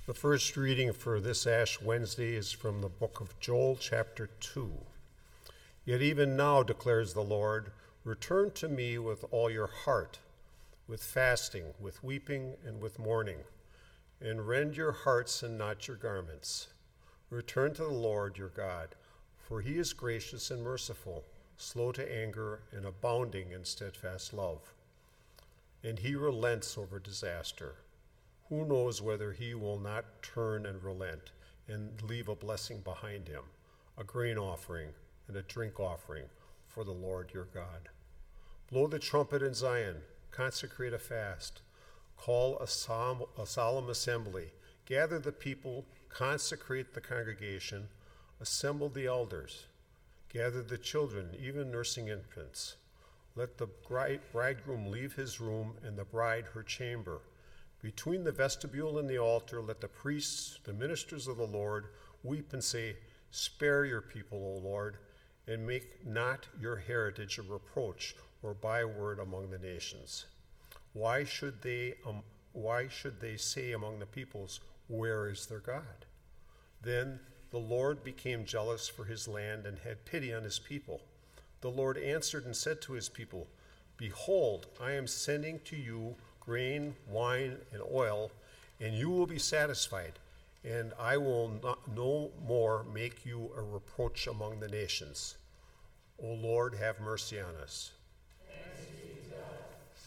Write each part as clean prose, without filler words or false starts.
The first reading for this Ash Wednesday is from the book of Joel, chapter 2. Yet even now, declares the Lord, return to me with all your heart, with fasting, with weeping, and with mourning, and rend your hearts and not your garments. Return to the Lord your God, for he is gracious and merciful, slow to anger, and abounding in steadfast love. And he relents over disaster. Who knows whether he will not turn and relent and leave a blessing behind him, a grain offering and a drink offering for the Lord your God. Blow the trumpet in Zion, consecrate a fast, call a solemn assembly, gather the people, consecrate the congregation, assemble the elders, gather the children, even nursing infants. Let the bridegroom leave his room and the bride her chamber. Between the vestibule and the altar, let the priests, the ministers of the Lord, weep and say, spare your people, O Lord, and make not your heritage a reproach or byword among the nations. Why should they say among the peoples, where is their God? Then the Lord became jealous for his land and had pity on his people. The Lord answered and said to his people, behold, I am sending to you grain, wine, and oil, and you will be satisfied, and I will no more make you a reproach among the nations. O Lord, have mercy on us. Thanks be to God.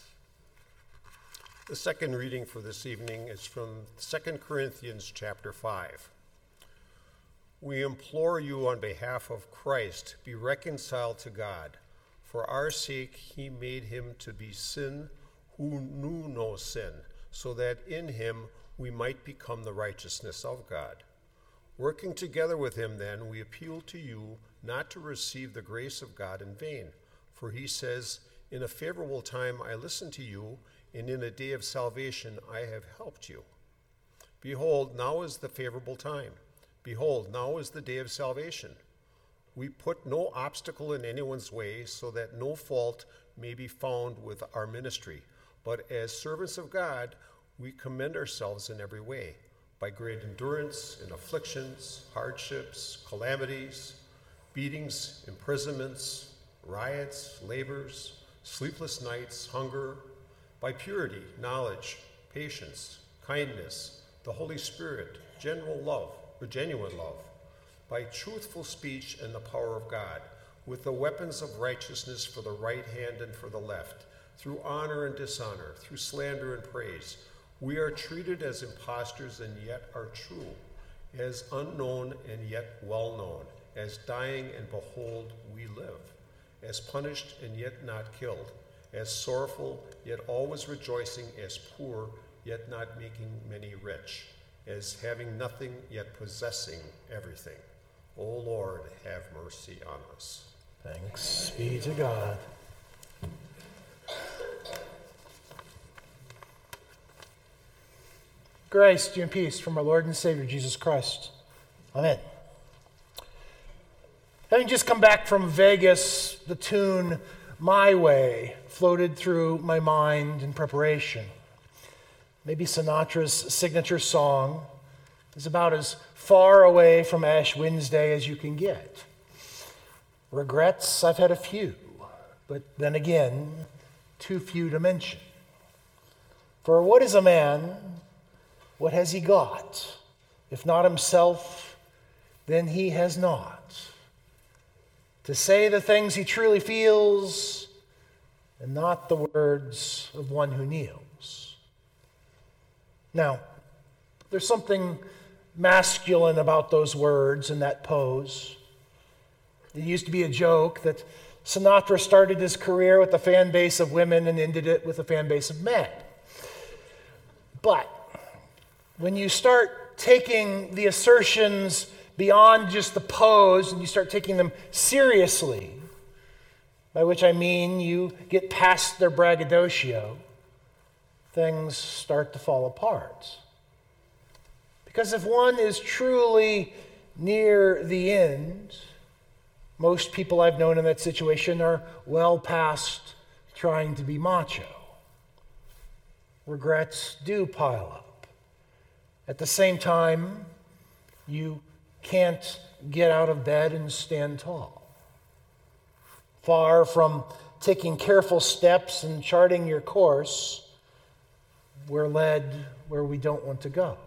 The second reading for this evening is from 2 Corinthians chapter 5. We implore you on behalf of Christ, be reconciled to God. For our sake he made him to be sin who knew no sin, so that in him we might become the righteousness of God. Working together with him, then, we appeal to you not to receive the grace of God in vain. For he says, in a favorable time I listened to you, and in a day of salvation I have helped you. Behold, now is the favorable time. Behold, now is the day of salvation. We put no obstacle in anyone's way, so that no fault may be found with our ministry. But as servants of God, we commend ourselves in every way, by great endurance in afflictions, hardships, calamities, beatings, imprisonments, riots, labors, sleepless nights, hunger, by purity, knowledge, patience, kindness, the Holy Spirit, genuine love, by truthful speech and the power of God, with the weapons of righteousness for the right hand and for the left, through honor and dishonor, through slander and praise. We are treated as impostors and yet are true, as unknown and yet well known, as dying and behold we live, as punished and yet not killed, as sorrowful yet always rejoicing, as poor yet not making many rich, as having nothing yet possessing everything. O Lord, have mercy on us. Thanks be to God. Grace to you and peace from our Lord and Savior, Jesus Christ. Amen. Having just come back from Vegas, the tune My Way floated through my mind in preparation. Maybe Sinatra's signature song is about as far away from Ash Wednesday as you can get. Regrets, I've had a few, but then again, too few to mention. For what is a man? What has he got? If not himself, then he has not. To say the things he truly feels, and not the words of one who kneels. Now, there's something masculine about those words and that pose. It used to be a joke that Sinatra started his career with a fan base of women and ended it with a fan base of men. But when you start taking the assertions beyond just the pose and you start taking them seriously, by which I mean you get past their braggadocio, things start to fall apart. Because if one is truly near the end, most people I've known in that situation are well past trying to be macho. Regrets do pile up. At the same time, you can't get out of bed and stand tall. Far from taking careful steps and charting your course, we're led where we don't want to go.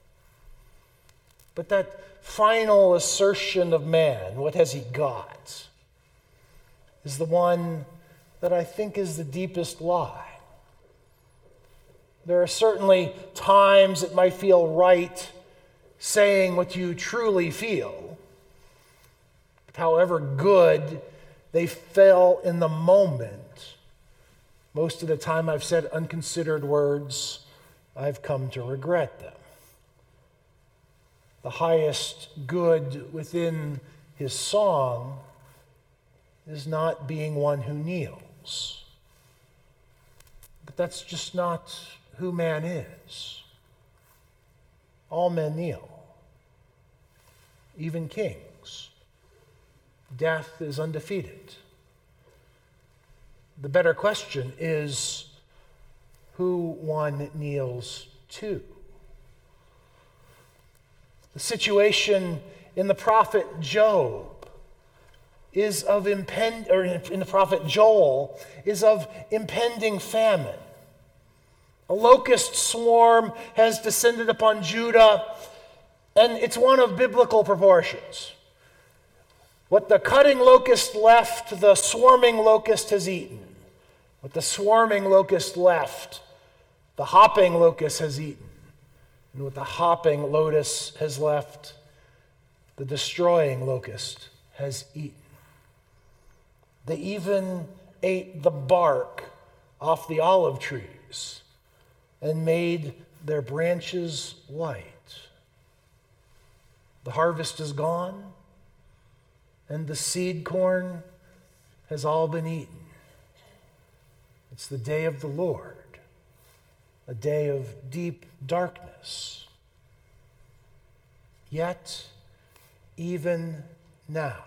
But that final assertion of man, what has he got, is the one that I think is the deepest lie. There are certainly times it might feel right saying what you truly feel. But however good they feel in the moment, most of the time I've said unconsidered words, I've come to regret them. The highest good within his song is not being one who kneels. But that's just not who man is. All men kneel, even kings. Death is undefeated. The better question is who one kneels to. The situation in the prophet Job is of in the prophet Joel is of impending famine. A locust swarm has descended upon Judah, and it's one of biblical proportions. What the cutting locust left, the swarming locust has eaten. What the swarming locust left, the hopping locust has eaten. And what the hopping lotus has left, the destroying locust has eaten. They even ate the bark off the olive trees and made their branches white. The harvest is gone, and the seed corn has all been eaten. It's the day of the Lord, a day of deep darkness. Yet, even now,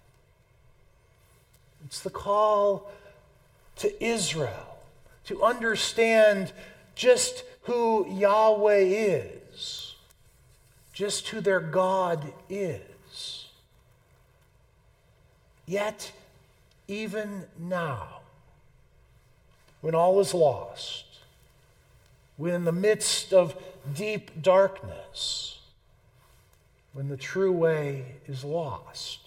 it's the call to Israel to understand just who Yahweh is, just who their God is. Yet, even now, when all is lost, when in the midst of deep darkness, when the true way is lost,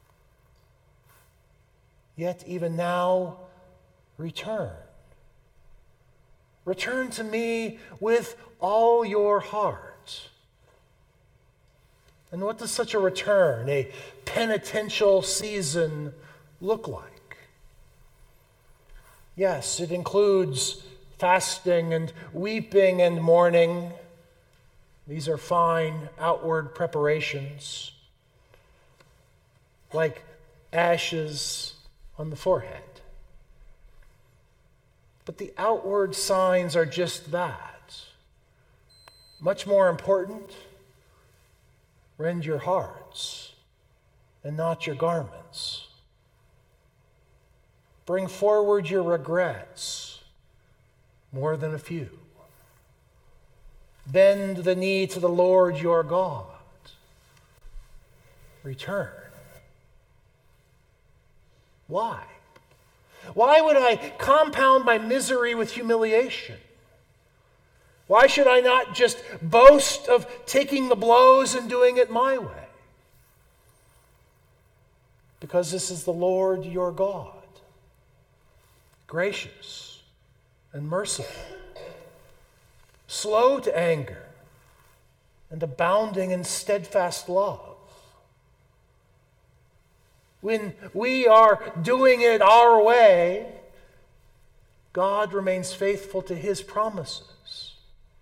yet even now, return. Return to me with all your heart. And what does such a return, a penitential season, look like? Yes, it includes fasting and weeping and mourning. These are fine outward preparations, like ashes on the forehead. But the outward signs are just that. Much more important, rend your hearts and not your garments. Bring forward your regrets, more than a few. Bend the knee to the Lord your God. Return. Why? Why would I compound my misery with humiliation? Why should I not just boast of taking the blows and doing it my way? Because this is the Lord your God, gracious and merciful, slow to anger, and abounding in steadfast love. When we are doing it our way, God remains faithful to his promises.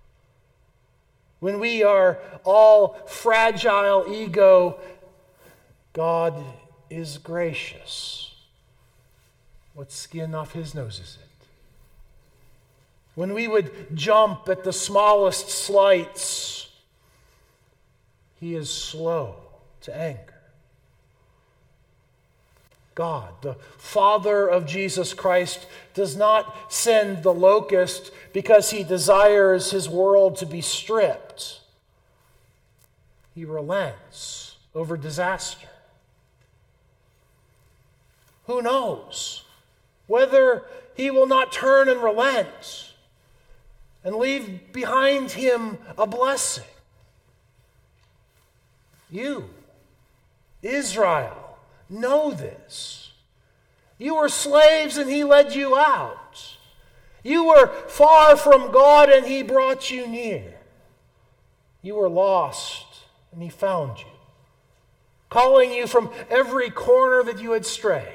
When we are all fragile ego, God is gracious. What skin off his nose is it? When we would jump at the smallest slights, he is slow to anger. God, the Father of Jesus Christ, does not send the locust because he desires his world to be stripped. he relents over disaster. Who knows whether he will not turn and relent and leave behind him a blessing? You, Israel, know this. You were slaves and he led you out. You were far from God and he brought you near. You were lost and he found you, calling you from every corner that you had strayed.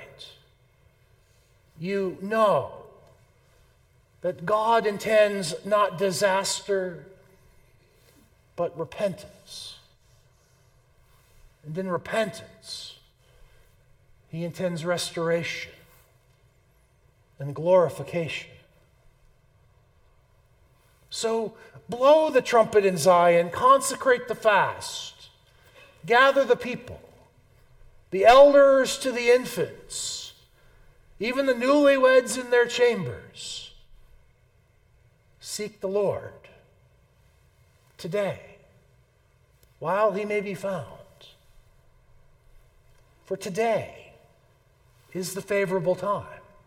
You know that God intends not disaster, but repentance. And in repentance, he intends restoration and glorification. So blow the trumpet in Zion, consecrate the fast, gather the people, the elders to the infants, even the newlyweds in their chambers. Seek the Lord today, while he may be found. For today is the favorable time.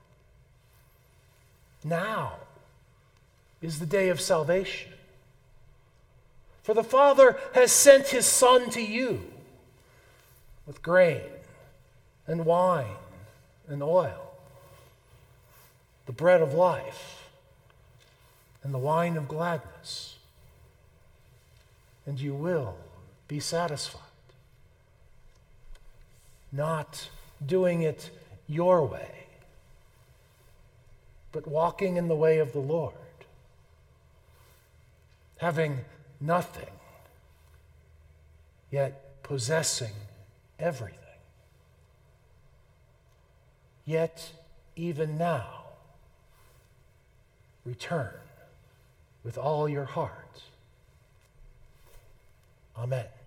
Now is the day of salvation. For the Father has sent his Son to you with grain and wine and oil, the bread of life and the wine of gladness, and you will be satisfied. Not doing it your way, but walking in the way of the Lord, having nothing, yet possessing everything. Yet, even now, return with all your heart. Amen.